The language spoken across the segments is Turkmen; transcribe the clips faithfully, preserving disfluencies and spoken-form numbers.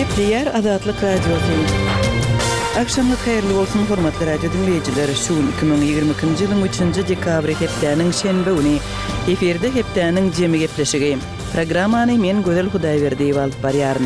Diğer Azatlyk Radiosu. Akşamlık hayırlı olsun hormatly radio dinleyicileri. Şu iki bin ýygrimi ikinji ýylyň üçinji dekabry hepdeniň şenbe güni eferde hepdeniň jemi gepleşigi. Programmany men Gözel Hudaýberdiýew alyp barýaryn.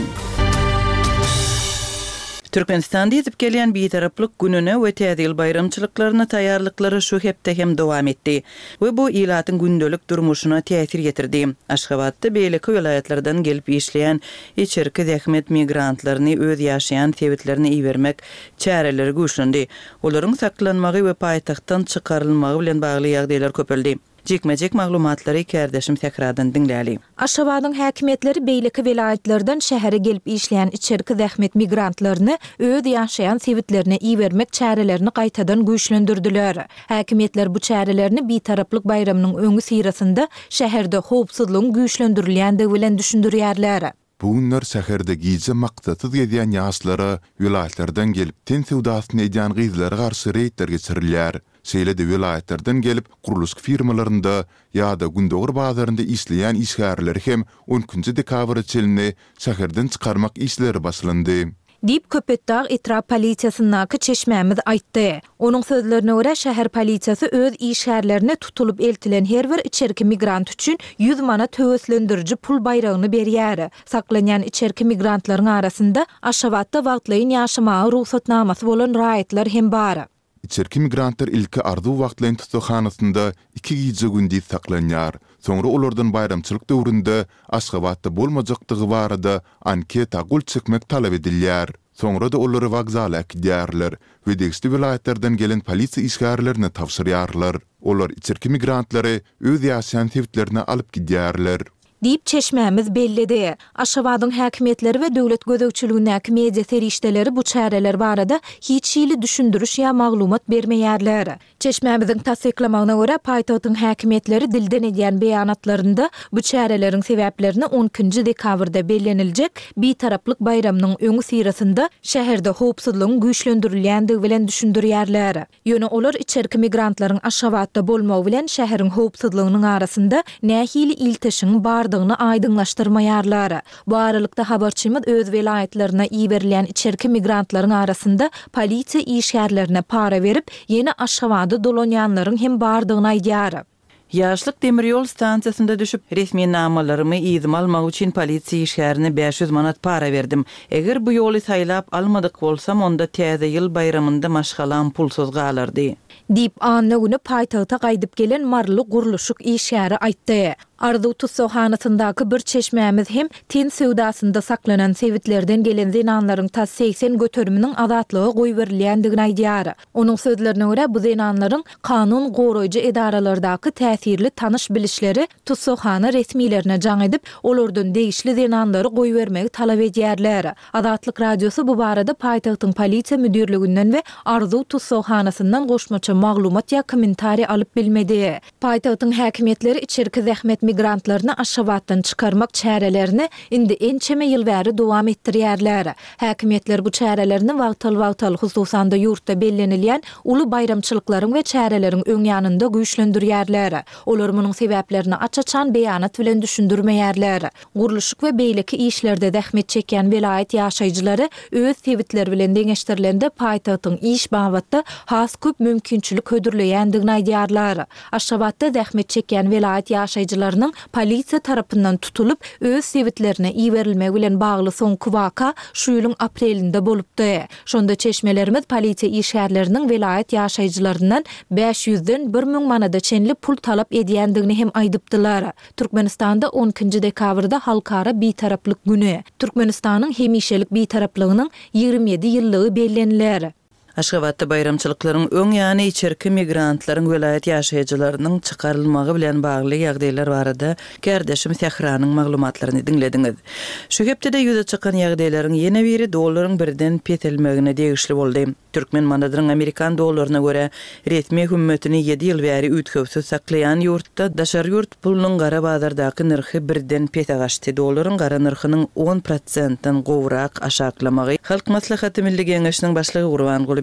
Türkmenistanda ýetip gelýän bitaraplyk gününe we täze ýyl bayramçylyklaryna taýýarlyklary şu hepde hem dowam etdi we bu ýylatyň gündelik durmuşyna täsir getirdi. Aşgabatda beýleki welaýatlardan gelip işleýän içerki zähmet migrantlaryny öz ýaşaýan sebitlerini iýermek çäreleri güýçlendi. Olaryň saklanmagy we paýtagtdan çykarylmagy bilen bagly ýagdaýlar köpeldi. Jekmejek maglumatlary kärdeşim tekrardan dinläli. Aşgabatyň häkimetleri beýleki welaýatlardan şähere gelip işleýän içerki zähmet migrantlaryny öz ýaşaýan sebitlerine iýermek çärelerini gaýtadan güýçlendirdiler. Häkimetler bu çärelerini bitaraplyk bayramynyň öňü sirasynda şäherde howpsuzlygyň güýçlendirilýändigi bilen düşündirýärler. Bu günler şäherde gize maksatsız edýän ýaşlara welaýatlardan gelip ten sewdasyny edýän gyzlara garşy reýtler geçirilýär. Şeýle de welaýatlardan gelip guruluş firmalarynda ýa-da gündögür bazarynda işleýän işgärler hem on üçinji dekabr çelini şäherden çykarmak işleri başlandy. Dip Köpetdağ Etrap Polisiýasynyňky çeşmämiz aýtdy. Onuň sözlerine görä şäher polisiýasy öz işgärlerini tutulup eltilen her bir içerki migrant üçin yüz manat töweslendiriji pul bayragyny berýär. Saklanýan içerki migrantlaryň arasynda Aşgabatda wagtlaýyn ýaşamagy ruhsatnamasy bolan raýatlar hem bar. İçerki migrantlar ilki ardu wagtlaýyn tutuşhanasynda iki gije gündi saklanýar. Soňra olardan bayramçylyk döwründe Aşgabatda bolmajakdygy barada anketa gul çekmek talap edilýär. Soňra da olary wagzala gidýärler we degişli welaýatlardan gelen polisiýa işgärlerini tawsyrýarlar. Olar içerki migrantlary öz ýaşaýan sebitlerine alyp gidýärler. Dip çeşmämiz bellidi. Aşgabatyň häkimetleri we döwlet gözegçiligindäki media serişdeleri bu çäreler barada hiç ýyly düşündürüş ýa maglumat bermeýärler. Çeşmämiziň tasdiklamagyna görä paýtagtyň häkimetleri dilden edýän beýanatlarynda bu çäreleriň sebäplerini on üçinji dekabrda belleniljek bitaraplyk bayramynyň öňü sirasynda şäherde howpsuzlygyň güýçlendirilýändigi bilen düşündirýärler. Ýöne olar içerki migrantlaryň Aşgabatda bolmagy bilen şäheriň howpsuzlygynyň arasynda nähili ilteşiň bar aýdynlaşdyrmaýarlar. Bu aralykda habarçymyz öz welaýatlaryna iýerilen içerki migrantlaryň arasynda polisiýa işgärlerine para berip ýene Aşgabatda dolanýanlaryň hem bardygyny aýdýar. Ýaşlyk demir ýol stansiýasynda düşüp resmi namalarymy ýyzym almak üçin polisiýa işgärine beş yüz manat para berdim. Eger bu ýoly saýlap almadyk bolsam onda täze ýyl bayramynda maşgalan pulsuz galardy. Dip anna güni paýtagta gaýdyp gelen marly guruluşyk işgäri aýtdy. Ardu tutsohanasyndaky bir çeşmämiz hem ten sewdasynda saklanan sebitlerden gelen zenanlaryň ta seksen göterminiň azatlygy goý berilýändigini aýdýar. Onuň sözlerine görä bu zenanlaryň kanun goraýjy edaralardaky täsirli tanış bilişleri tutsohana resmilerine jaň edip olardan degişli zenanlary goý bermegi talap edýärler. Azatlyk radiosu bu barada paýtagtyň polisiýa müdürliginden we Ardu tutsohanasyndan goşmaça maglumat ýa kommentari alyp bilmedi. Paýtagtyň häkimetleri içerki zähmet migrantlaryny Aşgabatdan çykarmak çärelerini indi ençeme ýyl bäri dowam etdirýärler. Häkimetler bu çärelerini wagtal-wagtal hususanda ýurtda bellenilýän uly bayramçylyklaryň we çäreleriň öň ýanynda güýçlendirýärler. Olar munyň sebäplerini açaçan beýanat bilen düşündirmeýärler. Guruluşyk we beýleki işlerde zähmet çekýän welaýat ýaşaýjylary öz sebitleri bilen deňeşdirilende paýtagtyň iş babatda has köp mümkinçilik hödürleýändigini aýdýarlar. Aşgabatda zähmet çekýän welaýat ýaşaýjylary polisiýa tarapyndan tutulup öz sebitlerine iýerilmegi bilen bagly soňky waka şu ýylyň aprelinde bolupdy. Şonda çeşmelerimiz polisiýa işgärleriniň welaýat ýaşaýjylaryndan beş yüzden bir miň manada çenli pul talap edýändigini hem aýdypdylar. Türkmenistanda on üçinji dekabrda halkara bitaraplyk güni. Türkmenistanyň hemişelik bitaraplygynyň ýygrimi ýedi ýyllygy bellenilýär. Aşgabatda bayramçylyklaryň öň ýany içerki migrantlaryň welaýat ýaşaýjylarynyň çykarylmagy bilen bagly ýagdaýlar barada kärdeşim Sehranyň maglumatlaryny dinlediňiz. Şu hepde ýüze çykan ýagdaýlaryň ýene biri dollaryň birden petelmegine degişli boldy. Türkmen manadyryň Amerikan dollaryna görä resmi hükümetini ýedi ýyl bäri ütkewsiz saklayan ýurtda daşary ýurt pulunyň gara bazardaky narhy birden pete gaçdy. Dollaryň gara narhynyň on prosentdan gowrak aşaklamagy Halk Maslahaty Milli Geňeşiniň başlygy Gurban Guly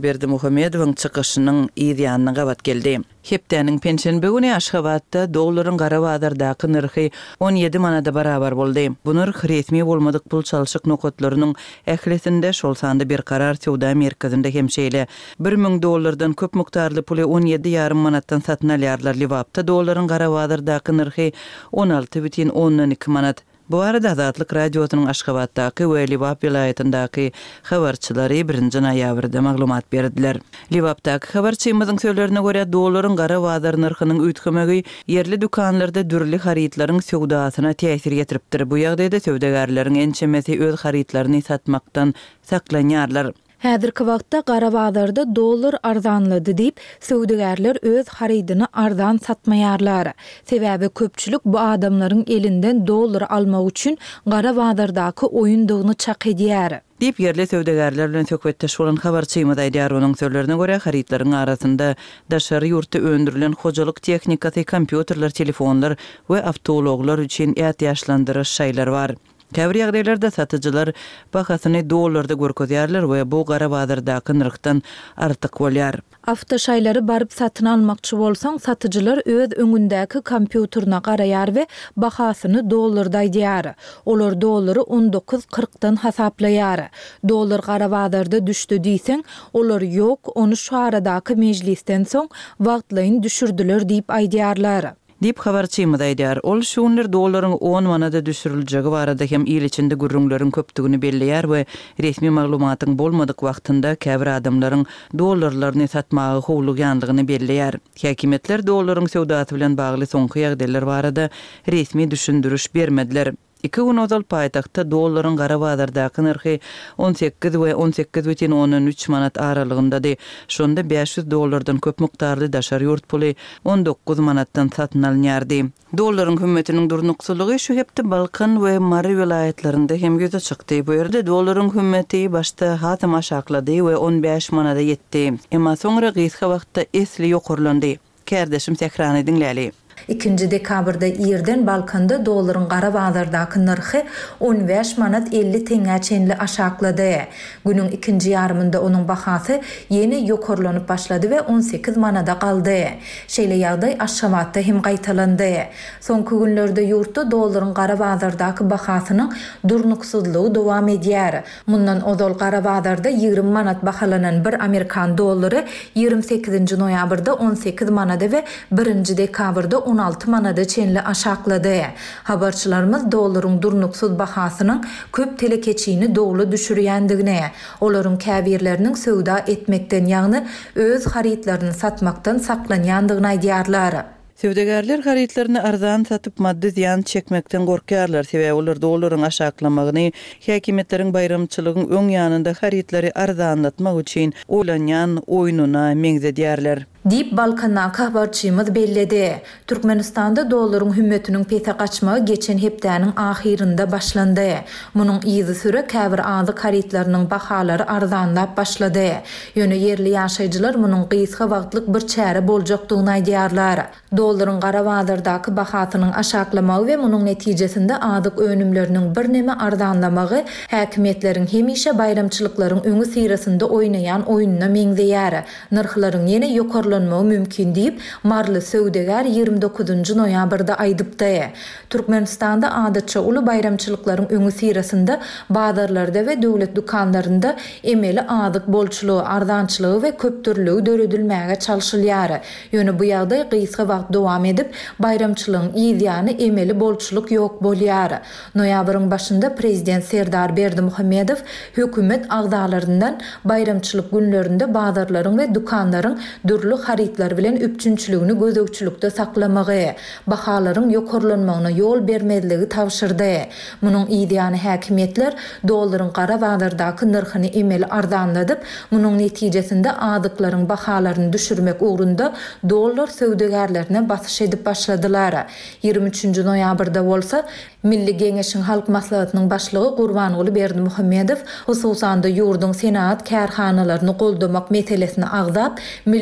Serdar Berdimuhammedowyň çykyşynyň ýa-da gabat geldi. Hepdeniň penşenbe güni Aşgabatda dollaryň gara bazardaky narhy on ýedi manada barabar boldy. Bu narh resmi bolmadyk pul çalşyk nokatlarynyň ählisinde şol sanda bir karar Sowda merkezinde hemşeýle bir ming dollardan köp miktarly puly on ýedi ýarym manatdan satyn alýarlar. Liwapda dollaryň gara bazardaky narhy on alty бүтін ondan iki manat. Bu arada Azatlyk radiosynyň Aşgabatdaky we Liwap vilayatyndaky habarçylary birinji noýabrda maglumat berdiler. Liwapdaky habarçymyzyň söýlerine görä dollaryň gara bazar narhynyň üýtgemegi yerli dükanlarda dürli haritlaryň sowdasyna täsir getiripdir. Bu ýagdaýda sowdagarlaryň ençemesi öz haritlaryny satmakdan saklanýarlar. Häzirki wagtda gara bazarda dollar arzanlady diýip sowdagarlar öz haridyny arzan satmaýarlar. Sebäbi köpçülik bu adamlaryň elinden dollar almak üçin gara bazardaky oýundygyny çak edýär. Dip yerli sowdagarlar bilen söhbetdeş bolan habarçymyz aýdýar. Onuň sözlerine görä haritlaryň arasynda daşary ýurtda öndürilen hojalyk tehnikasy, kompýuterler, telefonlar we awtologlar üçin ýaşlandyryş şaýlar bar. Käbir ýagdaýlarda satyjylar bahasyny dollarda görkezýärler we bu gara bazardaky narhdan artyk bolýar. Awtoşaýlary baryp satyn almakçy bolsaň, satyjylar öz öňündäki kompýuterine garaýar we bahasyny dollarda aýdýar. Olar dollary on dokuz kırkdan hasaplaýar. Dollar gara bazarda düşdi diýseň, olar ýok, onu şu aradaky mejlisden soň wagtlaýyn düşürdiler diýip aýdýarlar. Dip habarçymyz aýdýar. Ol şunlar dollaryň on manada düşüriljegi barada hem ýyl içinde gürrüňleriň köpdigini belleýär we resmi maglumatyň bolmadyk wagtynda käbir adamlaryň dollarlaryny satmagy howlugýandygyny belleýär. Häkimetler dollaryň sowdasy bilen bagly soňky ýagdaýlar barada resmi düşündürüş bermediler. İki gün ozal paýtagtda dollaryň gara bazardaky narhy on sekiz we on sekiz бүтін ondan üç manat aralygyndady. Şonda beş yüz dollardan köp miktarly daşary ýurt puly on dokuz manatdan satyn alınýardy. Dollaryň hümmetiniň durnuksulygy şu hepde Balkan we Mary vilayatlarynda hem göze çykdy. Bu ýerde dollaryň hümmeti başta hatam aşaklady we on beş manada ýetdi. Emma soňra gysga wagtda esli ýokurlandy. Kärdeşim Sehrany dinläli. ikinji dekabrda ýerden Balkanda dollaryň gara bazardaky narhy on beş manat elli teňe çenli aşaklady. Günüň ikinji ýarymynda onuň bahasy ýene ýokurlanyp başlady we on sekiz manada galdy. Şeýle ýagdaý Aşgabatda hem gaýtalandy. Soňky günlerde ýurtda dollaryň gara bazardaky bahasynyň durnuksuzlygy dowam edýär. Mundan ozal gara bazarda ýygrimi manat bahalanan bir Amerikan dollary ýygrimi sekizinji noýabrda on sekiz manada we birinji dekabrda on alty manada çenli aşaklady. Habarçylarymyz dollaryň durnuksuz bahasynyň köp telekeçini dowlu düşürýändigine, olaryň käbirleriniň sowda etmekden ýagny öz haritlaryny satmakdan saklanýandygyny aýdýarlar. Sowdagarlar haritlaryny arzan satyp maddi ziyan çekmekden gorkýarlar. Sebäbi olar dollaryň aşaklamagyny, häkimetleriň bayramçylygyň öň ýanynda haritlary arzanlatmak üçin olanýan oýunyna meňzedýärler. Dip Balkan'a habarçymyz belledi. Türkmenistanda dollaryň hümmetiniň pete gaçmagy geçen hepdäniň ahirinde başlandy. Munyň ýyzy süre käbir azyk haritlarynyň bahalary arzanlap başlady. Ýöne yerli ýaşaýjylar munyň gysga wagtlyk bir çäre boljakdygyny aýdýarlar. Dollaryň gara bazardaky bahasynyň aşaklamagy we munyň netijesinde azyk önümleriniň bir neme arzanlamagy häkimetleriň hemişe bayramçylyklaryň öňü sirasynda oýnaýan oýunyna meňzeýär. Narhlaryň ýene ýokur mümkin diýip marly sowdagar ýygrimi dokuzunji noýabrda aýdypdy. Türkmenistanda adatça uly bayramçylyklaryň öňü sirasynda bazarlarda we döwlet dukanlarynda emeli azyk bolçulugy, arzançylygy we köptürlügi döredilmäge çalşylýar. Ýöne bu ýagdaý gysga wagt dowam edip bayramçylygyň ýygyany emeli bolçuluk ýok bolýar. Noýabryň başynda prezident Serdar Berdimuhammedow hökümet agdalaryndan bayramçylyk günlerinde bazarlaryň we dukanlaryň dürli haritlar bilen üpçünçülügini gözökçülükde saklamagy, bahalaryň ýokurlanmagyna ýol bermediligi tawşyrdy. Munyň ýygyany häkimetler dollaryň gara bazardaky narhyny emeli arzanladyp, munyň netijesinde azyklaryň bahalaryny düşürmek ugrunda dollar sowdagarlaryna basyş edip başladylar. ýygrimi üçinji noýabrda bolsa Milli Geňeşiň Halk Maslahatynyň başlygy Gurbanuly Berdimuhammedow hususanda ýurdun senat kärhanalaryny goldamak meselesini agzap, milli pulun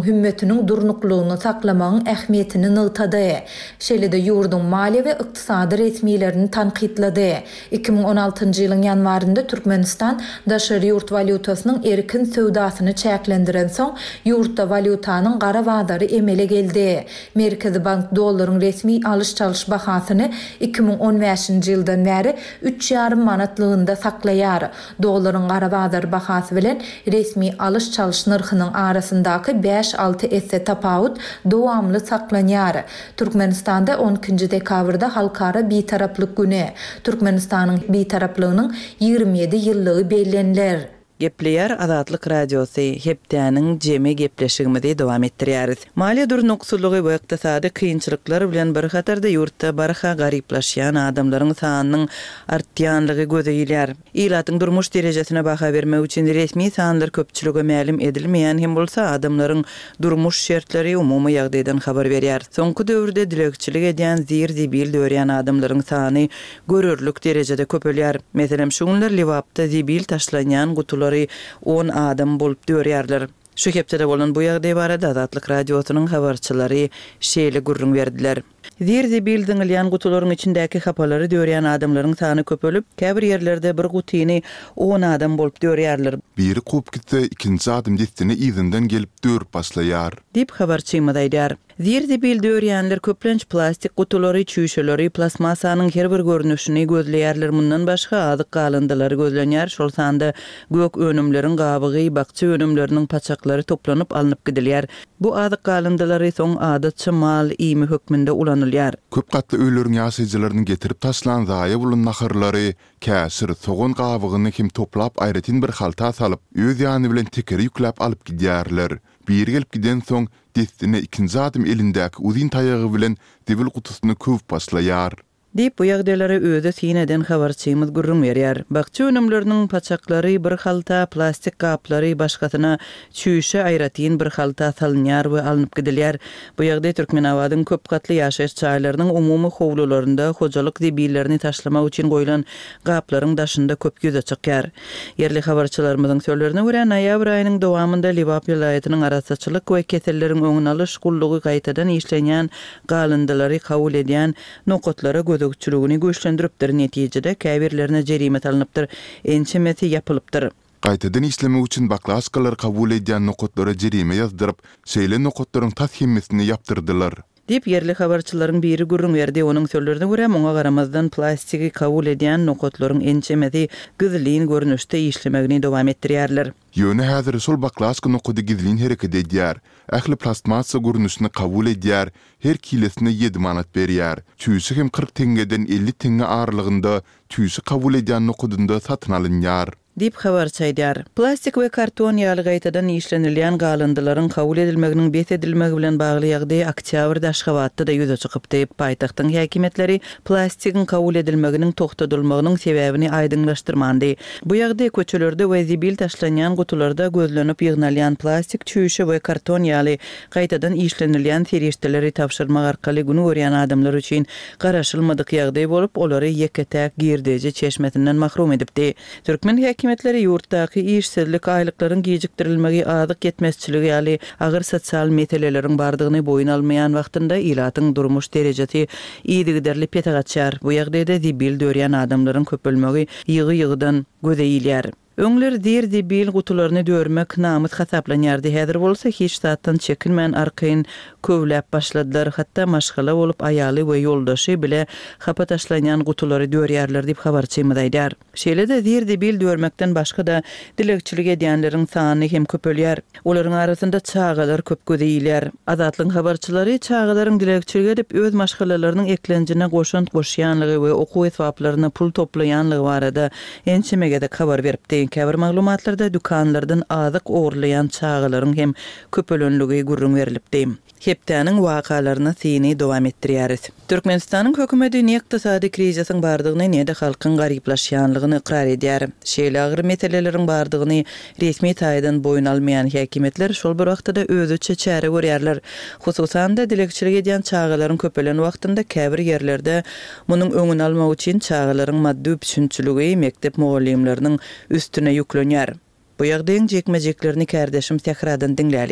ýurdun hümmetiniň durnuklugyny saklamagyň ähmiýetini nygtady. Şeýle-de ýurdun maliýe we ykdysady resmiýetlerini tanqidlady. iki ming on altynjy ýylyň ýanwarynda Türkmenistan daşary ýurt valutasynyň erkin söwdasyny çäklendiren soň ýurtda valutanyň gara bazary emele geldi. Merkezi Bank dollaryň resmi alış çalış bahasyny iki ming on beşinji ýyldan bäri üç ýarym manatlygynda saklaýar. Dollaryň gara bazary bahasy bilen resmi alış çalış narhynyň arasyndaky beş alty esse tapawut dowamly saklanýar. Türkmenistanda on ikinji dekabrda halkara bitaraplyk güni. Türkmenistanyň bitaraplygynyň ýygrimi ýedi ýyllygy bellenler. Gepleyer Azatlyk Radiosu hepdäniň jeme gepleşigimizi dowam etdirýäris. Maliýe durnuksullygy we ykdysady kynçylyklar bilen bir hatarda ýurtda barha garyplaşýan adamlaryň sanynyň artýanlygy gözeýilýär. Ilatyň durmuş derejesine baha bermek üçin resmi sanlar köpçülüge mälim edilmeýän hem bolsa adamlaryň durmuş şertleri umumy ýagdaýdan habar berýär. Soňky döwürde dilekçilik edýän zir-zibil dörýän adamlaryň sany görürlük derejede köpelýär. Meselem şu günler Liwapda zibil taşlanýan gutular on adam bolup dörýärler. Şu hepde bolan bu ýagdaý barada Azatlyk Radiosynyň habarçylary şeýle gurrun berdiler. Zir-zibil diňilýän gutularyň içindäki hapalary dörýän adamlaryň sany köpelip, käbir ýerlerde bir gutyny on adam bolup dörýärler. Biri kup gitse ikinci adam destini izinden gelip dörüp başlaýar. Dip habarçyma daýdar. Zir-zibil dörýänler köplenç plastik gutulary, çüýşeleri, plasmasanyň her bir görnüşini gözleýärler. Mundan başga azyk galındylary gözlenýär. Şol sanda gök önümleriň gabygy, bakça önümleriniň paçaklary toplanyp alınıp gidilýär. Bu azyk galındylary soň adatça mal ýymy hökmünde ulanylýar. Köp gatly öýleriň ýaşaýjylaryny getirip taşlan zaýa bulan naharlary, käsir, soğun gabygyny kim toplap aýratyn bir halta salyp, öz ýany bilen tekeri ýükläp alyp gidýärler. Bir gelip giden soň destine ikinci adam elindäki uzyn taýagy bilen debil gutusyny köp başlaýar. Dip bu ýagdaýlary öýde sineden habarçymyz gurrun berýär. Bakça önümleriniň paçaklary, bir halta plastik gaplary, başgasyna çüýşe aýratyn bir halta salynýar we alınıp gidilýär. Bu ýagdaý Türkmenawadyň köp gatly ýaşaýyş çaýlarynyň umumy howlularynda hojalyk dibillerini taşlamak üçin goýulan gaplaryň daşynda köp göze çykýar. Yerli habarçylarymyzyň sözlerine görä, noýabr aýynyň dowamynda Liwap ýylaýatynyň arasaçylyk we keselleriň öňüne alyş gullugy gaýtadan işlenýän galındylary kabul edýän nokotlara gödökçülügini güýçlendiripdir. Netijede käbirlerine jerime alınıpdyr, ençemeti ýapylypdyr. Gaýtadan işlemek üçin baklaskalar kabul edýän nokotlara jerime ýazdyryp, şeýle nokotlaryň tashimmesini ýaptyrdylar. Dip yerli habarçylaryň biri gurrun berdi. Onuň sözlerine görä, muňa garamazdan plastiki kabul edýän nokotlaryň ençemeti güzliň görnüşde işlemegini dowam etdirýärler. Ýöne häzir şol baklaska nokody gizliň hereket edýär. Ähli plastmasa görnüşini kabul edýär, her kilesine ýedi manat berýär. Çüýsü hem kırk tengeden elli tenge aralygynda çüýsü kabul edýän nokodynda satyn alynýar. Dip habarçaýdar. Plastik we karton ýaly gaýtadan işlenilýän galyndylaryň kabul edilmeginiň bet edilmegi bilen bagly ýagdaý oktýabrda Aşgabatda da ýüze çykyp diýip paýtagtyň häkimetleri plastikiň kabul edilmeginiň toktatylmagynyň sebäbini aýdynlaşdyrmandy. Bu ýagdaý köçelerde we zibil taşlanýan gutularda gözlenip ýygnalýan plastik, çüýşe we karton ýaly gaýtadan işlenilýän serişdeleri tapşyrmak arkaly güni görýän adamlar üçin garaşylmadyk ýagdaý bolup, olary ýeketäk girdeje çeşmetinden mahrum edipdi. Türkmen häkimetleri ýurtdaky işsizlik aýlyklaryň gijikdirilmegi, azyk yetmezçiligi ýaly agyr sosial meseleleriň bardygyny boyun almaýan wagtynda ilatyň durmuş derejesi ýygy derli petagaçar. Bu ýagdaýda zibil dörýän adamlaryň köpelmegi ýygy-ýygydan gözeýilýär. Öňler zir-zibil gutularyny dörmek namyt hasaplanýardy. Häzir bolsa hiç zatdan çekinmän arkaýyn kövläp başladylar. Hatda maşgala bolup aýaly we ýoldaşy bile hapa taşlanýan gutulary dörýärler diýip habarçymy daýdar. Şeýle-de zir-zibil dörmekden başga da dilekçilik edýänleriň sany hem köpelýär. Olaryň arasynda çağalar köp gözeýilýär. Azatlyň habarçylary çağalaryň dilekçilik edip öz maşgalalarynyň eklenjine goşant goşýanlygy we okuw etwaplaryna pul toplaýanlygy barada ençemege de habar beripdi. Käbir maglumatlarda dükanlardan azyk oğurlayan çağalaryň hem köpelönlügi gurrun berilipdi. Hepdäniň wakalaryna sini dowam etdirýäris. Türkmenistanyň hökümeti ykdysady krizisyň bardygyny näde halkyň garyplaşýanlygyny ikrar edýär. Şeýle agyr meseleleriň bardygyny resmi taýdan boyun almaýan häkimetler şol bir wagtda özüçe çäre görýärler. Hususan da dilekçilik edýän çağalaryň köpelen wagtynda käbir ýerlerde munyň öňüni almak üçin çağalaryň maddi düşünçiligi mektep mugallimleriniň üstüne ýüklenýär. Bu ýagdaýyň jekmejeklerini kärdeşim tekradan dinläli.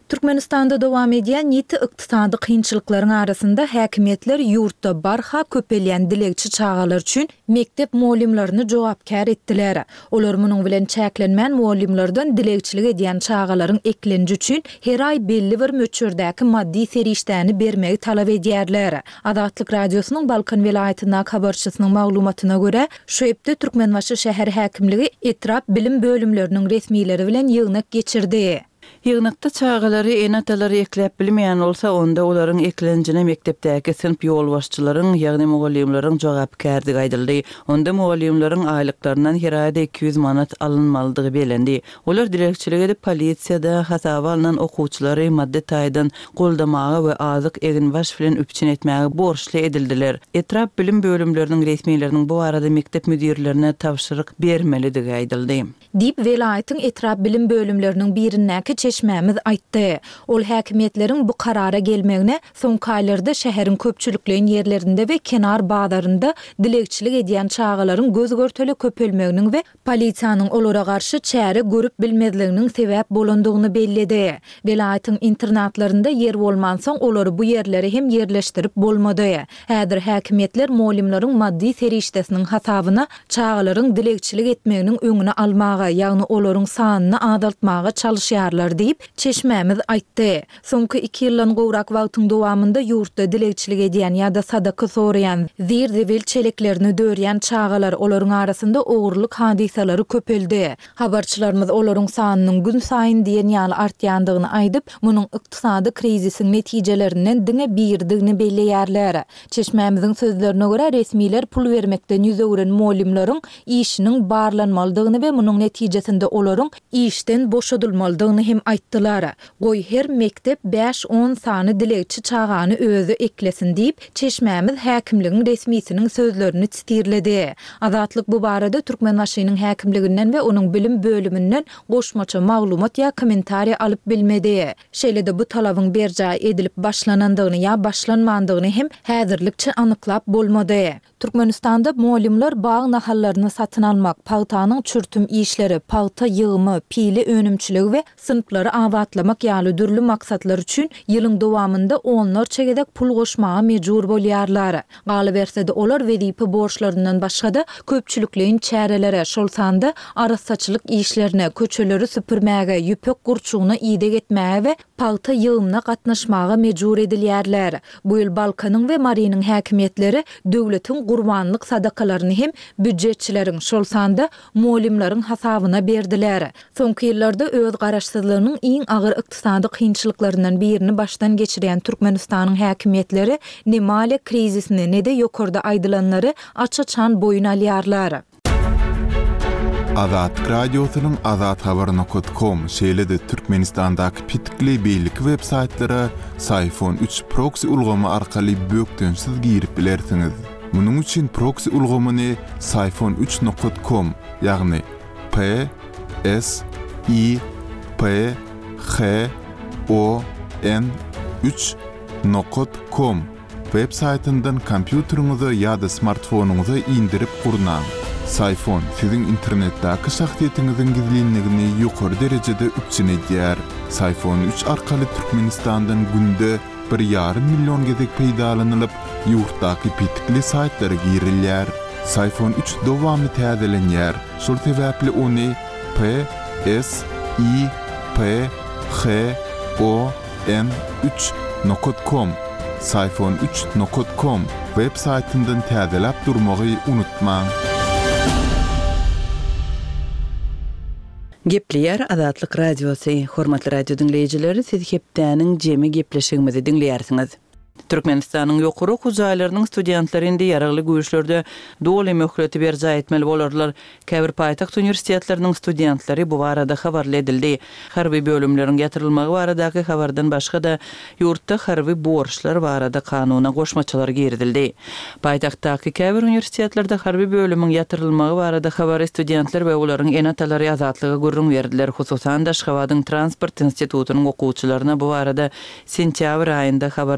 Türkmenistanda dowam edýän ýeti ykdysady kynçylyklaryň arasynda häkimetler ýurtda barha köpelýän dilegçi çagalar üçin mektep muallimlerini jogapkär etdiler. Olar munyň bilen çäklenmän muallimlerden dilegçilik edýän çagalaryň eklenji üçin her ay belli bir möçürdäki maddi serişdäni bermegi talap edýärler. Adatlyk radiosynyň Balkan welaýatyna habarçysynyň maglumatyna görä, şu hepde Türkmenbaşy şäher häkimligi etrap bilim bölümleriniň resmiýleri bilen ýygnak geçirdi. Ýygnakda çagalary enatalary ekläp bilmeýän bolsa, onda olaryň eklenjine mekdepdäki sınıf ýolbaşçylaryň, ýagny mugallimlaryň jogapkärligi aýdyldy. Onda mugallimlaryň aýlyklaryndan her aýda iki yüz manat alınmalydygy belendi. Olar dilegçilik edip polisiýada hasaba alynan okuwçylary maddi taýdan goldamagy we azyk eginbaş bilen üpçün etmäge borçly edildiler. Etrap bilim bölümleriniň resmiýleriniň bu arada mektep müdirlerine tapşyryk bermelidigi aýdyldy. Dip welaýatyň etrap bilim bölümleriniň birindäki çeşmämiz aýtdy. Ol häkimetleriň bu karara gelmegine soňky aýlarda şäheriň köpçülikleýän ýerlerinde we kenar badarynda dilegçilik edýän çagalaryň göz görteli köpelmeginiň we polisiýanyň olara garşy çäre görüp bilmezliginiň sebäp bolandygyny bellidi. Welaýatyň internatlarynda ýer bolman soň olary bu ýerlere hem ýerleşdirip bolmady. Häzir häkimetler muallimlaryň maddi serişdesiniň hasabyna çagalaryň dilegçilik etmeginiň öňüne almagy, ýagny olaryň sanyny azaltmaga çalışýarlar diýip çeşmämiz aýtdy. Soňky iki ýyldan gowrak wagtyň dowamında ýurtda dilegçilik edýän ýa-da sadaka soraýan, zir-zewil çeleklerini dörýän çagalar olaryň arasynda ogurlyk hadisalary köpeldi. Habarçylarymyz olaryň sanynyň gün saýyn diýen ýaly artýandygyny aýdyp, munyň ykdysady krizisiň netijelerinden diňe birdigini belleýärler. Çeşmämiziň sözlerine görä, resmiýler pul bermekden ýüzegüren muallimlaryň işiniň barlanmalydygyny we munyň netijesinde olaryň işden boşadylmalydygyny hem aýtdylar. Goý her mektep beş on sany dilegçi çagany özü eklesin diýip çeşmämiz häkimligiň resmiýetiniň sözlerini çitirledi. Azatlyk bu barada Türkmenbaşynyň häkimliginden we onuň bilim bölümünden goşmaça maglumat ýa kommentariýa alyp bilmedi. Şeýle-de bu talabyň berjaý edilip başlanandygyny ýa başlanmandygyny hem häzirlikçe anyklap bolmady. Türkmenistanda muallimler bağ nahallaryny satyn almak, pagtanyň çürtüm işleri, pagta ýygymy, pili önümçiligi we sınıfları awatlamak ýaly dürli maksatlar üçin ýylyň dowamında onlarça gedek pul goşmaga mejbur bolýarlar. Galyberse de olar wezipe borçlaryndan başga-da köpçülikleýin çärelere, şol sanda arasaçylyk işlerine, köçeleri süpürmäge, ýüpek gurçugyna ýydak etmäge we pagta ýygymyna gatnaşmaga mejbur edilýärler. Bu ýyl Balkanyň we Mariýanyň häkimetleri döwletiň gurbanlyk sadakalaryny hem büdjetçileriň, şol sanda muallimlaryň hasabyna berdiler. Soňky ýyllarda öz garaşsyzlygynyň iň agyr ykdysady kynçylyklaryndan birini başdan geçirýän Türkmenistanyň häkimetleri nemale krizisini ne de ýokarda aýdylanlary açaçan boyun alýarlar. Azat radiosynyň azat habar nokta com şeýle-de Türkmenistandaky pitikli beýlik web saytlara Sayfon üç proxy ulgamy arkaly bökdönsiz girip bilersiňiz. Munyň üçin proxy ulgamyny sayfon üç nokta com ýagny P S I P H O N üç nokta com web saytyndan kompýuteriňize ýa-da smartfonuňyza indirip gurnan. Sayfon siziň internetdäki şahsiýetiňiziň gizlinligini ýokary derejede üpçün edýär. Sayfon üç arkaly Türkmenistandan günde bir ýarym million gezek peýdalanylyp, ýurtdaky pitikli saytlara girilýär. Sayfon üç dowamy täzelenýär. Şol sebäpli ony P S I P H O N üç nokta com sayfon üç nokta com web saytyndan täzelep durmagy unutmaň. Gepleýär Azatlyk radiosy. Hormatly radio dinleýijileri, siz hepdäniň jemi gepleşigimizi dinleýärsiňiz. Türkmenistanyň ýokary okuw jaýlarynyň studentlary indi ýaragly güýçlerde doly möhüreti berja etmeli bolarlar. Käbir paýtagt universitetleriniň studentlary bu barada habarly edildi. Harby bölümleriň ýatyrylmagy baradaky habardan başga da ýurtda harby borçlar barada kanuna goşmaçylar girdildi. Paýtagtdaky käbir universitetlerde harby bölümüň ýatyrylmagy barada habar studentler we olaryň enatalary azatlygy gurrun berdiler. Hususan da Aşgabatyň Transport institutynyň okuwçylaryna bu barada sentýabr aýynda habar berilipdir.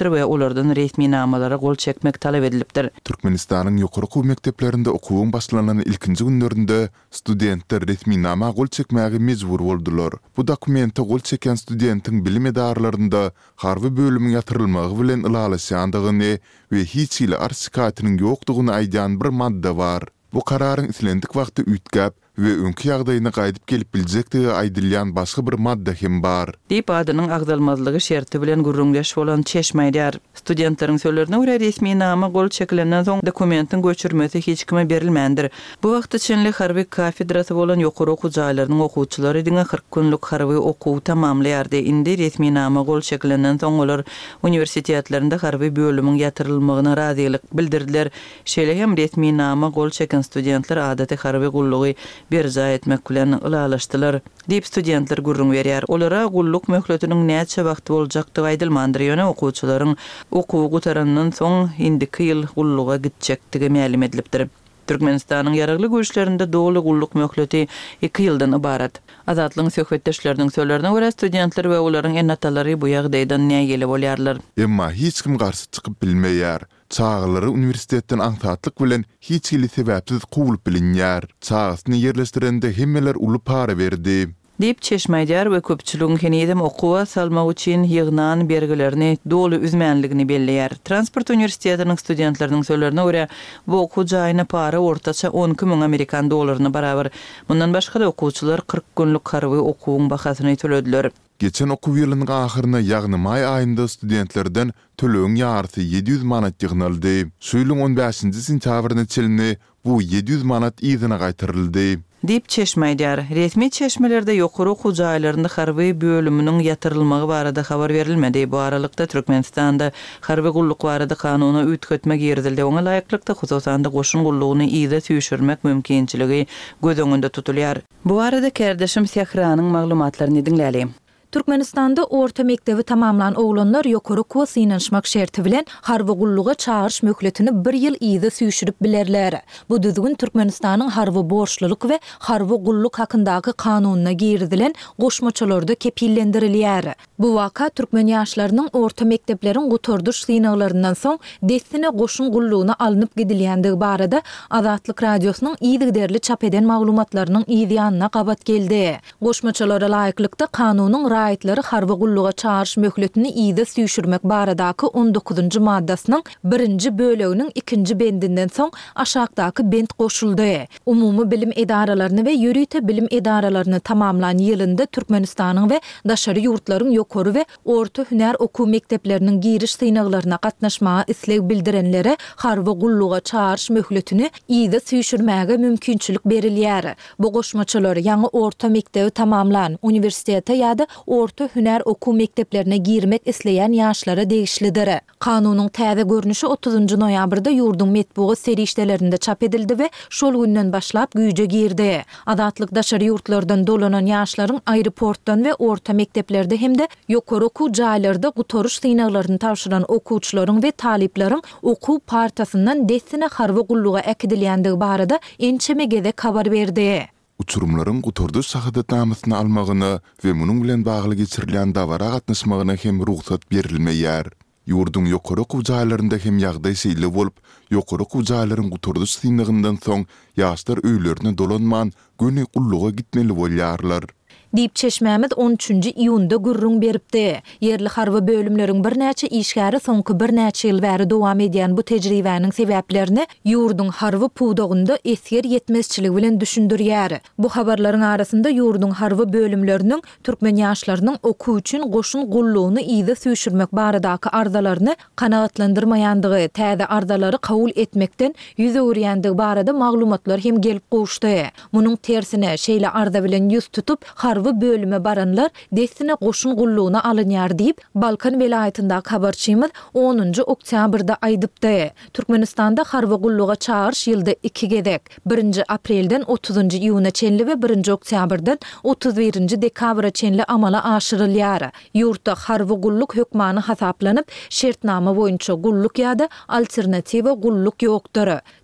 studentler we olardan resmi namalara gol çekmek talep edilipdir. Türkmenistanyň ýokary mekdeplerinde okuwyň başlanyň ilkinji günlerinde studentler resmi nama gol çekmäge mejbur boldular. Bu dokumente gol çeken studentiň bilim edarlarynda harby bölümiň ýatyrylmagy bilen ılalaşandygyny we hiç ile arsykatynyň ýokdugyny aýdan bir madda bar. Bu kararyň islendik wagty ütgäp we öňki ýagdaýyna gaýdyp gelip biljekdigi aýdylýan başga bir madda hem bar. Diýip adynyň agdalmazlygy şerti bilen gurrunglş bolan Çeşmeýär studentleriň sözlerine görä resmi nama gol çekilenden soň dokumentin göçürmesi hiç kime berilmändir. Bu wagt içinde harby kafedrasy bolan ýokary okuw jaýlarynyň okuwçylary diňe kırk günlük harby okuw tamamlaýardy. Indi resmi nama gol çekilenden soň olar universitetlerinde harby bölümiň ýatyrylmagyna razylyk bildirdiler. Şeýle hem resmi nama gol çeken studentler adaty harby gullugy berza etmek bilen ılalaşdylar. Diýip studentler gurrun berýär. Olara gulluk möhletiniň näçe wagt boljakdygy aýdylmandyr. Ýöne okuwçylaryň okuw gutarandan soň indiki ýyl gulluga gitjekdigi ma'lum edilipdir. Türkmenistanyň ýaragly güýçlerinde doly gulluk möhleti iki ýyldan ibarat. Azatlyň söhbetdeşleriniň sözlerine görä studentler we olaryň ennatalary bu ýagdaýdan näme gelip bolýarlar. Emma hiç kim garşy çykyp bilmeýär. Çağlary universitetden aňsatlyk bilen hiç ýyly sebäpsiz kuwulyp bilinýär. Çağsyny ýerleşdirende hemmeler uly para berdi. Diýip Çeşmeýär we köpçüligiň henidem okuwa salmak üçin ýygnan bergilerini doly üzmänligini belleýär. Transport universitetiniň studentleriniň sözlerine görä bu okuw jaýyna para ortaça on iki ming Amerikan dollaryna barabar. Bundan başga da okuwçylar kırk günlük harby okuwyň bahasyny төлediler. Geçen okuw ýylynyň ahyryna ýagny may aýynda studentlerden tölegiň ýarysy yedi ýüz manat ýygnaldy. Şu ýylyň on beşinji sentýabryna çelini bu yedi ýüz manat ýygyna gaýtyryldy. Diýip Çeşmeýär resmi çeşmelerde ýokary okuw jaýlarynda harby bölüminiň ýatyrylmagy barada habar berilmedi. Bu aralykda Türkmenistanda harby gulluk barada kanuny ütgetmek ýerdildi. Oňa laýyklykda hususanda goşun gullugyny ýyda süýşürmek mümkinçiligi göz öňünde tutulýar. Bu arada kardeşim Sehranyň maglumatlaryny dinläli. Türkmenistanda orta mektebi tamamlan oglanlar ýokary okuw synanşmak şerti bilen harby gulluga çağırış möhletini bir ýyl ýyda süýşürip bilerler. Bu düzgün Türkmenistanyň harby borçluluk we harby gulluk hakyndaky kanunyna girdilen goşmaçalarda kepillendirilýär. Bu waka türkmen ýaşlarynyň orta mektepleriň gutorduş synaglaryndan soň destine goşun gullugyna alınıp gidilýändigi barada Azatlyk radiosynyň ýygyderli çap eden maglumatlarynyň ýygyanyna gabat geldi. Goşmaçalara laýyklykda kanunyň raýatlary harby gulluga çağırış möhletini ýyda süýşürmek baradaky on dokuzunji maddasynyň birinji böleginiň ikinji bendinden soň aşagdaky bend goşuldy. Umumy bilim edaralaryny we ýörüte bilim edaralaryny tamamlan ýylynda Türkmenistanyň we daşary ýurtlaryň ýokary we orta hünär okuw mekdepleriniň giriş synaglaryna gatnaşmagy isleg bildirenlere harby gulluga çağırış möhletini ýyda süýşürmäge mümkinçilik berilýär. Bu goşmaçalar ýaňy orta mekdebi tamamlan universitete ýa-da orta hünär okuw mekdeplerine girmek isleýän ýaşlara degişlidir. Kanunyň täze görnüşi otuzunji noýabrda ýurdun metbugy serişdelerinde çap edildi we şol günden başlap güýje girdi. Azatlyk daşary ýurtlardan dolanan ýaşlaryň aeroportdan we orta mekdeplerde hemde ýokary okuw jaýlarynda gutoruş synaglaryny tapşyran okuwçylaryň we talipleriň okuw partasyndan destine harby gulluga äkidilýändigi barada ençeme gezek habar berdi. Uçurumlaryň gutorduş şahadatnamasyny almagyna we munyň bilen bagly geçirilýän dawara gatnaşmagyna hem ruhsat berilmeýär. Ýurdun ýokary okuw jaýlarynda hem ýagdaý şeýle bolup, ýokary okuw jaýlaryň gutorduş synagyndan soň ýaşlar öýlerine dolanman göni gulluga gitmeli bolýarlar. Diýip Çeşmämet on üçünji iýunda gurrun beripdi. Yerli harby bölümleriň bir näçe işgäri soňky bir näçe ýyl bäri dowam edýän bu tejribäniň sebäplerini ýurdun harby puwdagynda esger ýetmezçilik bilen düşündirýär. Bu habarlaryň arasynda ýurdun harby bölümleriniň türkmen ýaşlarynyň okuw üçin goşun gullugyny ýyda süýşürmek baradaky arzalaryny kanagatlandyrmaýandygy, täze arzalary kabul etmekden ýüz öwürýändigi barada maglumatlar hem gelip goşdy. Munyň tersine şeýle arza bilen ýüz tutup harby bölüme baranlar destine goşun gullugyna alynýar diýip Balkan welaýatyndaky habarçymyz onunji oktýabrda aýdypdy. Türkmenistanda harby gulluga çağırış ýylda iki gezek. birinji aprelden otuzunji iýuna çenli we birinji oktýabrdan otuz birinji dekabra çenli amala aşyrylýar. Ýurtda harby gulluk hökmany hasaplanyp, şertnama boýunça gulluk ýa-da alternatiwa gulluk ýokdur.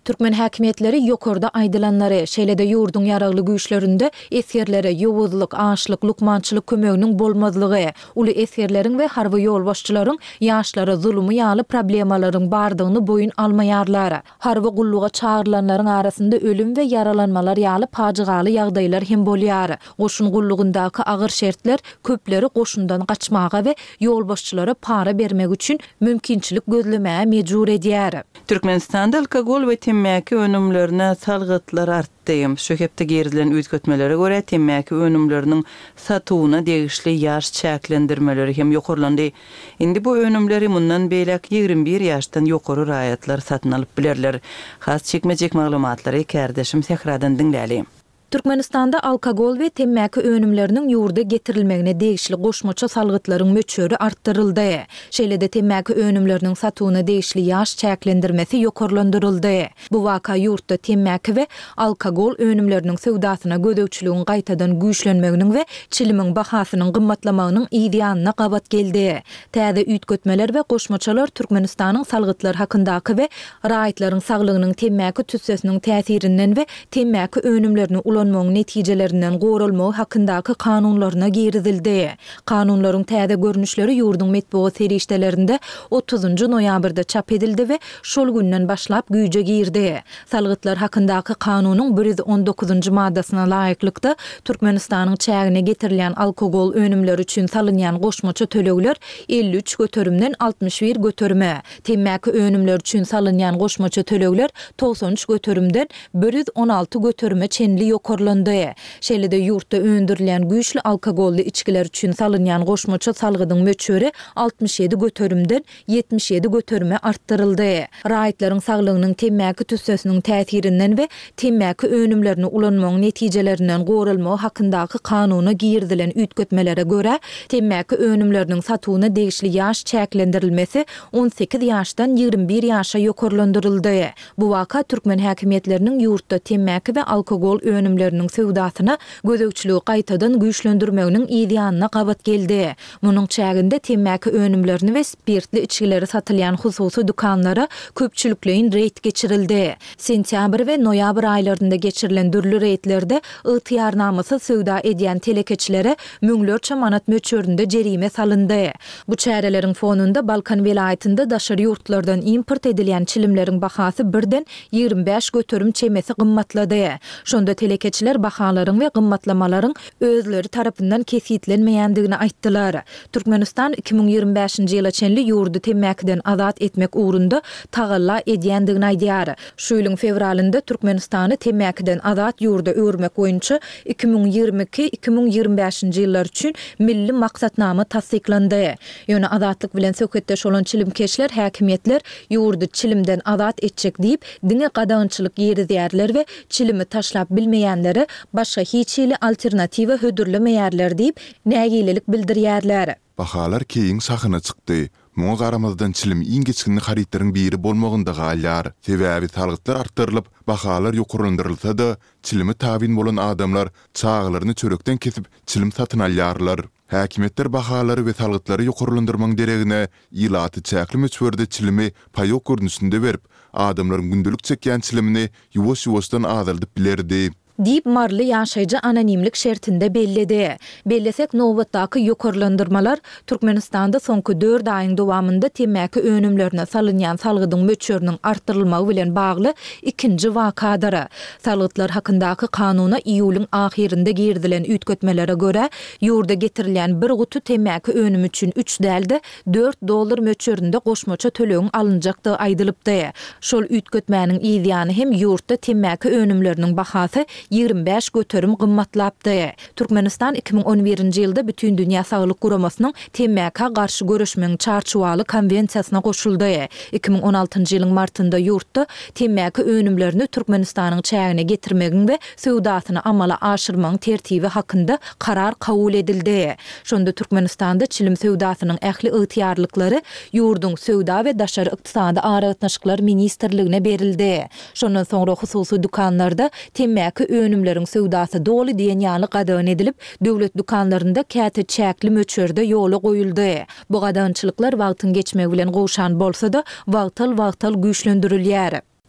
Türkmen häkimetleri ýokarda aýdylanlary şeýle-de ýurdun ýaragly güýçlerinde esgerlere ýowuzlyk, aşlyk, lukmançylyk kömeginiň bolmazlygy, uly esgerleriň we harby ýol başçylaryň ýaşlara zulmy ýaly problemalaryň bardygyny boyun almaýarlar. Harby gulluga çağırlanlaryň arasynda ölüm we yaralanmalar ýaly pajigaly ýagdaýlar hem bolýar. Goşun gullugundaky agyr şertler köpleri goşundan gaçmaga we ýol başçylara para bermek üçin mümkinçilik gözlemäge mejbur edýär. Türkmenistanda alkogol we temmäki önümlerine salgytlar artdy. Şu hepde gerilen üýtgetmelere görä temmäki önümleriniň satywyna degişli ýaş çäklendirmeleri hem ýokarlandy. Indi bu önümleri mundan beýlek ýigrimbi bir ýaşdan ýokary raýatlar satyn alyp bilerler. Has çekmejek maglumatlary kärdeşim Sehradan dinläli. Türkmenistanda alkogol we temmäki önümleriniň ýurda getirilmegine degişli goşmaça salgytlaryň möçüri arttyryldy. Şeýle-de temmäki önümleriniň satywyna degişli ýaş çäklendirmesi ýokarlandyryldy. Bu waka ýurtda temmäki we alkogol önümleriniň sowdasyna gödökçiligiň gaýtadan güýçlenmeginiň we çilimiň bahasynyň gymmatlamagynyň ideýanyna gabat geldi. Täze üýtgetmeler we goşmaçalar Türkmenistanyň salgytlar hakyndaky we raýatlaryň saglygynyň temmäki tüssesiniň täsirinden we temmäki önümlerini ulanmagyň netijelerinden gorulmagy hakyndaky kanunlaryna girizildi. Kanunlaryň täze görnüşleri ýurdun metbuat serişdelerinde otuzunçy noýabrda çap edildi we şol günden başlap güýje girdi. Salgytlar hakyndaky kanunyň bir yüz on dokuzunçy maddasyna laýyklykda Türkmenistanyň çägine getirilen alkogol önümleri üçin salynýan goşmaça tölegler elli üç götürümden altmış bir götürme, temmäki önümler üçin salynýan goşmaça tölegler doksan üç götürümden bir yüz on alty götürme çenli ýokarlandy. Şeýle-de ýurtda öndürilen güýçli alkogolly içkiler üçin salynýan goşmaça salgydyň möçüri altmış ýedi götürümden yetmiş ýedi götürme arttyryldy. Raýatlaryň saglygynyň temmäki tüssesiniň täsirinden we temmäki önümlerini ulanmagyň netijelerinden gorulmagy hakyndaky kanuny girdilen üýtgetmelere görä temmäki önümleriniň satywyna degişli ýaş çäklendirilmesi on sekiz ýaşdan ýigrimbi bir ýaşa ýokarlandyryldy. Bu waka türkmen häkimetleriniň ýurtda temmäki we alkogol önümleriniň sowdasyna gödökçiligi gaýtadan güýçlendirmeginiň ideýanyna gabat geldi. Munyň çäginde temmäki önümlerini we spirtli içkileri satylýan hususy dukanlara köpçülikleýin reýt geçirildi. Sentýabr we noýabr aýlarynda geçirilen dürli reýtlerde ygtyýarnamasy sowda edýän telekeçilere müňlerçe manat möçürinde jerime salyndy. Bu çäreleriň fonunda Balkan welaýatynda daşary ýurtlardan import edilýän çilimleriň bahasy birden ýigrimbi beş götürüm çemesi gymmatlady. Şonda telekeçiler bahalaryň we gymmatlamalaryň özleri tarapyndan kesitlenmeýändigini aýtdylar. Türkmenistan iki bin ýigrimbi beşinçi ýyla çenli ýurdu temmäkiden azat etmek uğrunda tagalla edýändigini aýdýar. Şu ýylyň fevralynda Türkmenistany temmäkiden azat ýurda öwürmek boýunça iki bin ýigirmi iki iki bin ýigrimbi beşinçi ýyllar üçin milli maksatnama tasdiklandy. Ýöne azatlyk bilen söhbetdeş bolan çilimkeşler häkimetler ýurdu çilimden azat etjek diýip diňe gadagynçylyk ýerizýärler we çilimi taşlap bilmeýänleri başga hiç ýyly alternatiwa hödürlemeýärler diýip nägililik bildirýärler. Bahalar keýiň sahyna çykdy. Muňa garamazdan çilim iň geçkini haritlaryň biri bolmagynda galýar. Sebäbi salgytlar artdyrylyp, bahalar ýokarlandyrylsa da, çilimi tabin bolan adamlar çağlaryny çörekden kesip çilim satyn alýarlar. Häkimetler bahalary we salgytlary ýokarlandyrmaň deregine ýylaty çäkli möçberde çilimi paýok görnüşinde berip, adamlaryň gündelik çekýän çilimini ýuwaş-ýuwaşdan azaldyp bilerdi. Diýip marly ýaşaýjy anonimlik şertinde belledi. Bellesek nowatdaky ýokarlandyrmalar Türkmenistanda soňky dört aýyň dowamında temmäki önümlerine salynýan salgydyň möçüriniň arttyrylmagy bilen bagly ikinji wakadyr. Salgytlar hakyndaky kanuny iýulyň ahirinde girdilen üýtgetmelere görä ýurda getirilen bir gutu temmäki önüm üçin üç dälde dört dollar möçürinde goşmaça tölegiň alynjakdy aýdylypdy. Şol üýtgetmäniň ideýany hem ýurtda temmäki önümleriniň bahasy ýigrimbi beş götürüm gymmatlapdy. Türkmenistan iki bin on birinçi ýylda bütün dünýä saglyk guramasynyň temmäke garşy görüşmegiň çarçuwaly konwensiýasyna goşuldy. iki bin on altyncı ýylyň martynda ýurtda temmäki önümlerini Türkmenistanyň çägine getirmegiň we sowdasyny amala aşyrmagyň tertibi hakynda karar kabul edildi. Şonda Türkmenistanda çilim sowdasynyň ähli ygtyýarlyklary ýurdun sowda we daşary ykdysady aragatnaşyklar ministrligine berildi. Şondan soňra hususy dukanlarda temmäki önümleriň sowdasy doly diýen ýaly gadagan edilip, döwlet dukanlarynda käte çäkli möçürde ýola goýuldy. Bu gadagançylyklar wagtyň geçmegi bilen gowşan bolsa da, wagtal wagtal güýçlendirilýär.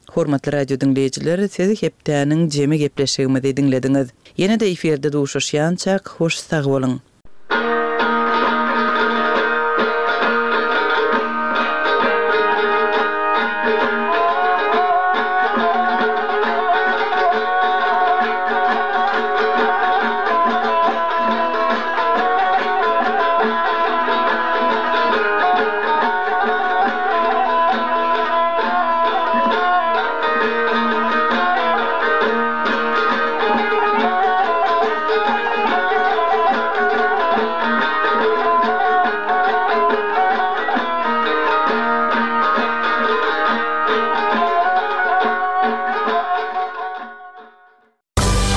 Hormatly radio dinleyijiler, sizi hepdäniň jemi gepleşigimizi dinlediňiz. Ýene-de eferde duşuşýançak hoş sag bolun.